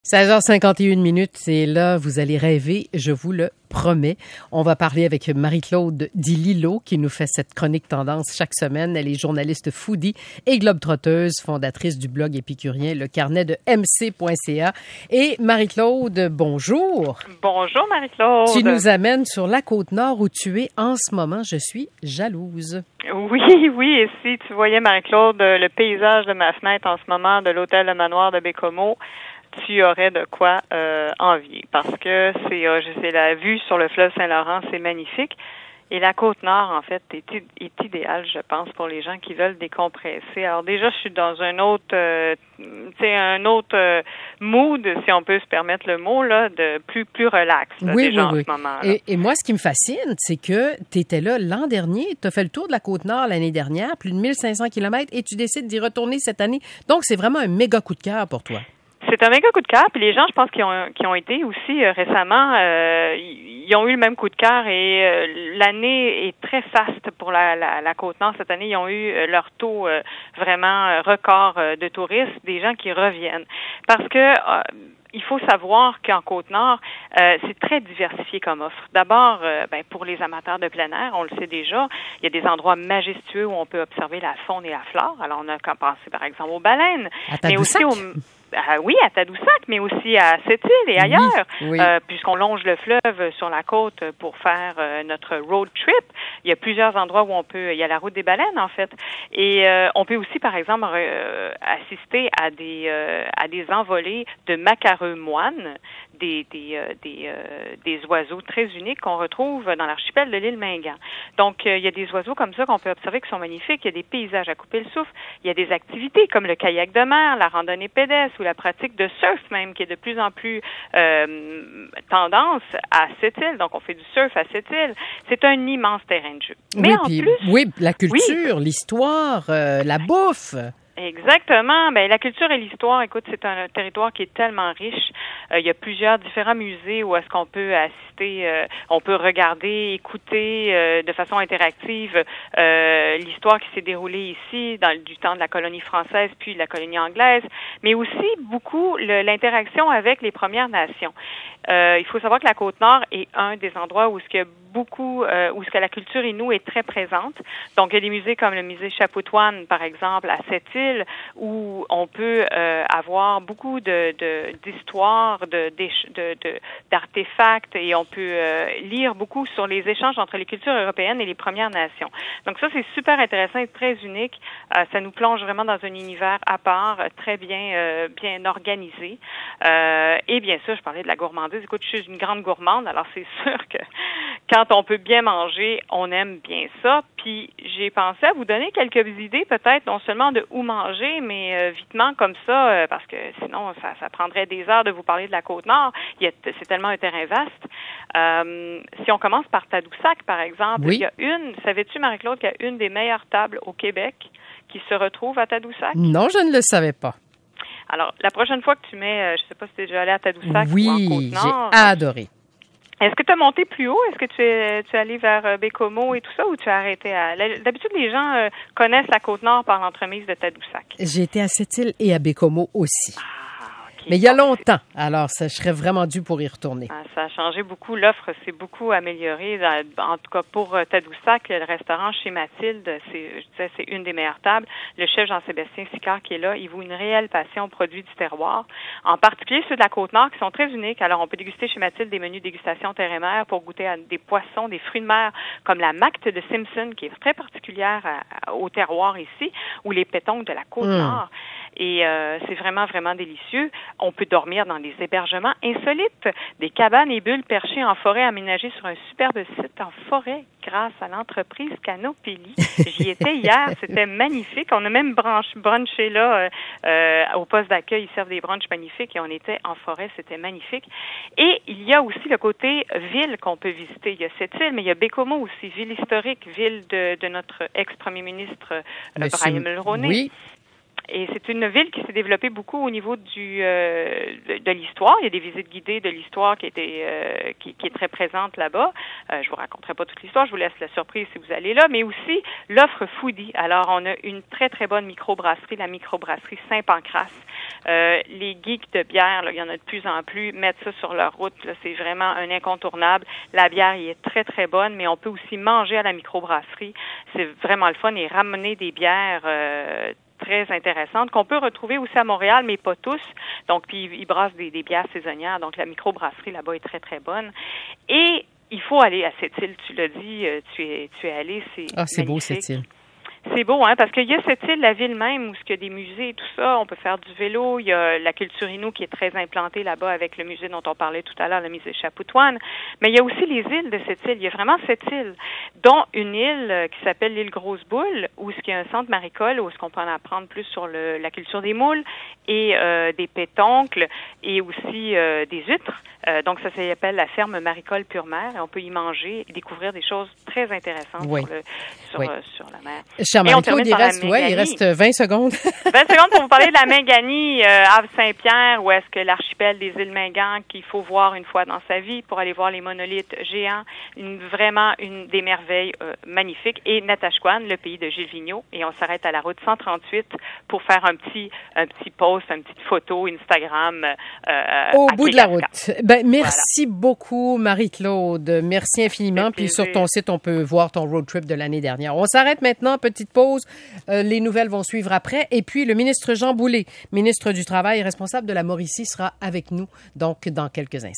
16h51, et là, vous allez rêver, je vous le promets. On va parler avec Marie-Claude Dillilo qui nous fait cette chronique tendance chaque semaine. Elle est journaliste foodie et globe-trotteuse, fondatrice du blog épicurien Le Carnet de MC.ca. Et Marie-Claude, bonjour. Bonjour Marie-Claude. Tu nous amènes sur la Côte-Nord où tu es en ce moment. Je suis jalouse. Oui, et si tu voyais Marie-Claude, le paysage de ma fenêtre en ce moment de l'hôtel Le Manoir de Bécomo, tu aurais de quoi envier parce que c'est la vue sur le fleuve Saint-Laurent, c'est magnifique. Et la Côte-Nord, en fait, est idéale, je pense, pour les gens qui veulent décompresser. Alors déjà, je suis dans un autre mood, si on peut se permettre le mot, là, de plus relax, là, oui. en ce moment. Et moi, ce qui me fascine, c'est que tu étais là l'an dernier, tu as fait le tour de la Côte-Nord l'année dernière, plus de 1500 kilomètres, et tu décides d'y retourner cette année. Donc, c'est vraiment un méga coup de cœur pour toi. C'est un méga coup de cœur, puis les gens, je pense, qui ont été aussi récemment, ils ont eu le même coup de cœur et l'année est très faste pour la Côte-Nord. Cette année, ils ont eu leur taux vraiment record de touristes, des gens qui reviennent. Parce que il faut savoir qu'en Côte-Nord, c'est très diversifié comme offre. D'abord, pour les amateurs de plein air, on le sait déjà, il y a des endroits majestueux où on peut observer la faune et la flore. Alors, on a qu'à penser, par exemple, aux baleines. À Tadoussac? Oui, à Tadoussac, mais aussi à Sept-Îles et ailleurs, oui. Puisqu'on longe le fleuve sur la côte pour faire notre road trip. Il y a plusieurs endroits où il y a la route des baleines, en fait. Et on peut aussi, par exemple, assister à des envolées de macareux moines, des oiseaux très uniques qu'on retrouve dans l'archipel de l'île Mingan. Donc, il y a des oiseaux comme ça qu'on peut observer qui sont magnifiques. Il y a des paysages à couper le souffle. Il y a des activités comme le kayak de mer, la randonnée pédestre ou la pratique de surf même, qui est de plus en plus tendance à Sept-Îles. Donc, on fait du surf à Sept-Îles. C'est un immense terrain de jeu. Mais en plus... Oui, la culture, l'histoire, la bouffe... Exactement. La culture et l'histoire, écoute, c'est un territoire qui est tellement riche. Il y a plusieurs différents musées où est-ce qu'on peut assister, on peut regarder, écouter de façon interactive l'histoire qui s'est déroulée ici du temps de la colonie française puis de la colonie anglaise, mais aussi beaucoup l'interaction avec les Premières Nations. Il faut savoir que la Côte-Nord est un des endroits où la culture inou est très présente. Donc, il y a des musées comme le musée Chapoutoine, par exemple, à Sept-Îles, où on peut avoir beaucoup d'histoires, d'artefacts, et on peut lire beaucoup sur les échanges entre les cultures européennes et les Premières Nations. Donc, ça, c'est super intéressant et très unique. Ça nous plonge vraiment dans un univers à part, très bien organisé. Et bien sûr, je parlais de la gourmandise. Écoute, je suis une grande gourmande, alors c'est sûr que quand on peut bien manger, on aime bien ça. Puis j'ai pensé à vous donner quelques idées, peut-être non seulement de où manger, mais vitement comme ça, parce que sinon ça prendrait des heures de vous parler de la Côte-Nord. C'est tellement un terrain vaste. Si on commence par Tadoussac, par exemple, oui. Il y a savais-tu, Marie-Claude, qu'il y a une des meilleures tables au Québec qui se retrouve à Tadoussac? Non, je ne le savais pas. Alors, la prochaine fois que tu mets, je sais pas si tu es déjà allé à Tadoussac oui, ou en Côte-Nord. J'ai adoré. Est-ce que tu as monté plus haut? Est-ce que tu es allé vers Bécomo et tout ça, ou tu as arrêté D'habitude, les gens connaissent la Côte-Nord par l'entremise de Tadoussac. J'ai été à Sept-Îles et à Bécomo aussi. Okay. Mais il y a longtemps, alors je serais vraiment dû pour y retourner. Ça a changé beaucoup. L'offre s'est beaucoup améliorée. En tout cas, pour Tadoussac, le restaurant chez Mathilde, c'est une des meilleures tables. Le chef Jean-Sébastien Sicard qui est là, il voue une réelle passion aux produits du terroir, en particulier ceux de la Côte-Nord qui sont très uniques. Alors, on peut déguster chez Mathilde des menus dégustation terre et mer pour goûter à des poissons, des fruits de mer, comme la macte de Simpson, qui est très particulière au terroir ici, ou les pétonques de la Côte-Nord. Et c'est vraiment, vraiment délicieux. On peut dormir dans des hébergements insolites, des cabanes et bulles perchées en forêt aménagées sur un superbe site en forêt grâce à l'entreprise Canopélie. J'y étais hier, c'était magnifique. On a même brunché là au poste d'accueil. Ils servent des brunchs magnifiques et on était en forêt, c'était magnifique. Et il y a aussi le côté ville qu'on peut visiter. Il y a Sept-Îles, mais il y a Bécomo aussi, ville historique, ville de notre ex-premier ministre Brian Mulroney. Oui. Et c'est une ville qui s'est développée beaucoup au niveau de l'histoire. Il y a des visites guidées de l'histoire qui est très présente là-bas. Je vous raconterai pas toute l'histoire, je vous laisse la surprise si vous allez là, mais aussi l'offre foodie. Alors, on a une très, très bonne microbrasserie, la microbrasserie Saint-Pancras. Les geeks de bière, là, il y en a de plus en plus, mettent ça sur leur route. Là, c'est vraiment un incontournable. La bière, il est très, très bonne, mais on peut aussi manger à la microbrasserie. C'est vraiment le fun et ramener des bières très intéressantes qu'on peut retrouver aussi à Montréal, mais pas tous. Donc, puis ils brassent des bières saisonnières. Donc, la microbrasserie là-bas est très, très bonne. Et il faut aller à cette île. Tu l'as dit, tu es allé. C'est beau, cette île. C'est beau, hein, parce qu'il y a cette île, la ville même, où il y a des musées et tout ça. On peut faire du vélo. Il y a la culture Innu qui est très implantée là-bas avec le musée dont on parlait tout à l'heure, le musée Chapoutoine. Mais il y a aussi les îles de cette île. Il y a vraiment cette île, dont une île qui s'appelle l'île Grosse-Boule, où il y a un centre maricole, où est-ce qu'on peut en apprendre plus sur la culture des moules et des pétoncles et aussi des huîtres. Donc, ça s'appelle la ferme maricole Pure Mer et on peut y manger et découvrir des choses très intéressantes sur la mer. Cher Marie-Claude, il reste 20 secondes. 20 secondes pour vous parler de la Mingani, Havre-Saint-Pierre, où est-ce que l'archipel des îles Mingan, qu'il faut voir une fois dans sa vie pour aller voir les monolithes géants, vraiment une des merveilles magnifiques, et Natashquan, le pays de Gilles Vigneault, et on s'arrête à la route 138 pour faire un petit post, une petite photo Instagram au bout de la route. Merci beaucoup, Marie-Claude. Merci infiniment. Puis sur ton site, on peut voir ton road trip de l'année dernière. On s'arrête maintenant, petite pause. Les nouvelles vont suivre après. Et puis, le ministre Jean Boulet, ministre du Travail et responsable de la Mauricie, sera avec nous donc dans quelques instants.